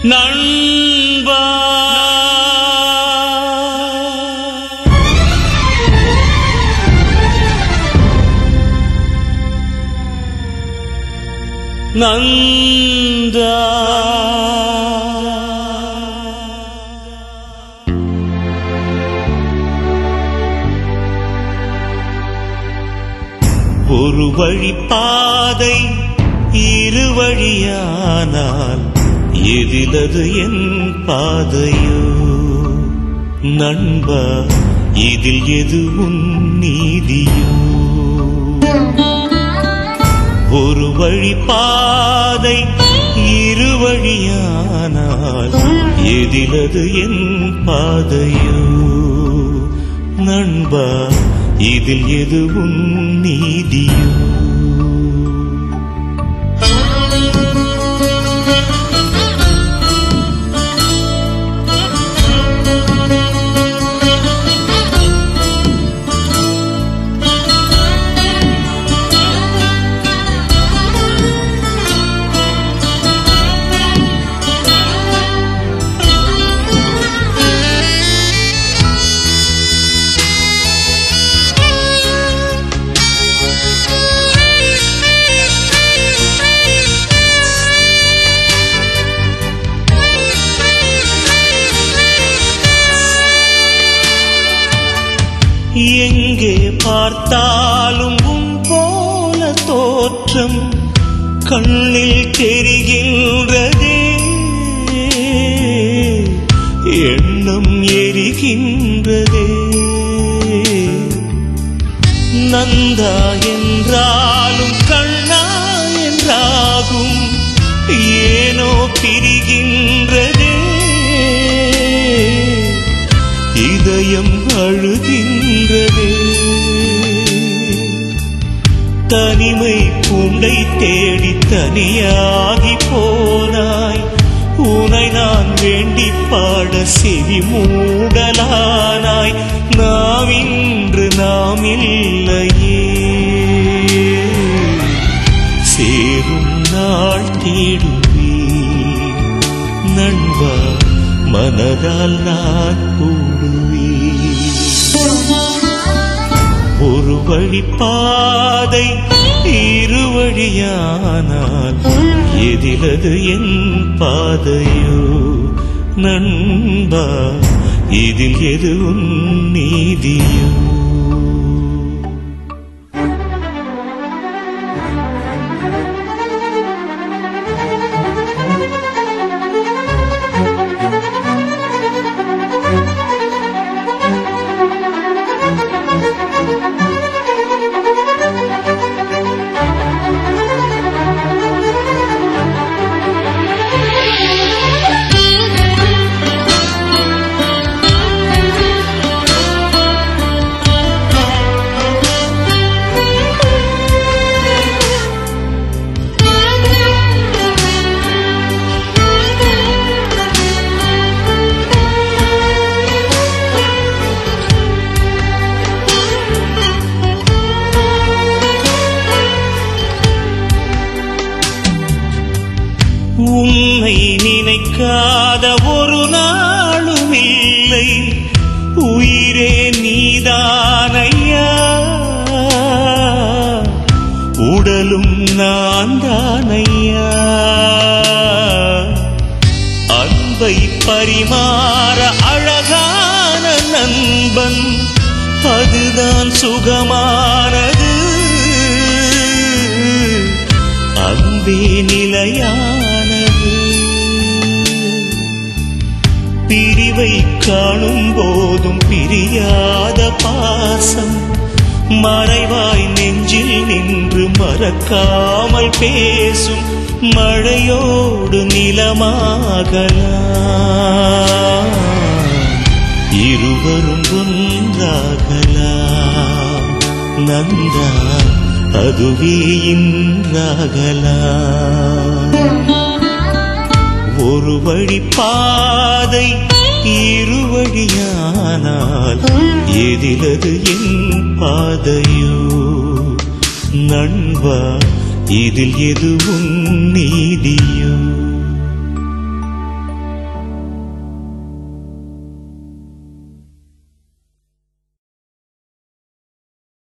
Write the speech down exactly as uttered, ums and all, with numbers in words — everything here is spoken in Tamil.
நண்பா நந்தா ஒரு வழி பாதை இரு வழியானால் எதிலது என் பாதையோ நண்பா இதில் எது உன் நீதியோ ஒரு வழி பாதை இரு வழியானால் எதிலது என் பாதையோ நண்பா இதில் எது உன் நீதியோ எங்கே பார்த்தாலும் உன் போல தோற்றம் கண்ணில் தெரிகின்றதே எண்ணம் எரிகின்றதே நந்தா என்றாலும் கண்ணா என்றாகும் ஏனோ பிரிகின்றதே இதயம் அழுகின்றதே தனிமை பூண்டை தேடி தனியாகி போனாய் உனை நான் வேண்டி பாட செவி மூடலானாய் நாம் இன்று நாம் இல்லையே சேரும் நாள் தேடுவே நண்பா மனதால் நான் கூடுவே ஒரு வழி பாதை இரு வழியானால் எதிலது என் பாதையோ நண்பா இதில் எது உன் நீதியோ உன்னை நினைக்காத ஒரு நாளும் இல்லை உயிரே நீதானையா உடலும் நான் தானையா அன்பை பரிமாற அழகான நண்பன் அதுதான் சுகமானது அன்பே நிலையானது பிரிவை காணும் போதும் பிரியாத பாசம் மறைவாய் நெஞ்சில் நின்று மறக்காமல் பேசும் மழையோடு நிலமாகலாம் இருவரும் ஒன்றாகலாம் நந்தா அதுவே இன்றாகலாம் ஒரு வழி பாதை இரு வழியானால் எதிலது என் பாதையோ நண்பா இதில் எது உன் நீதி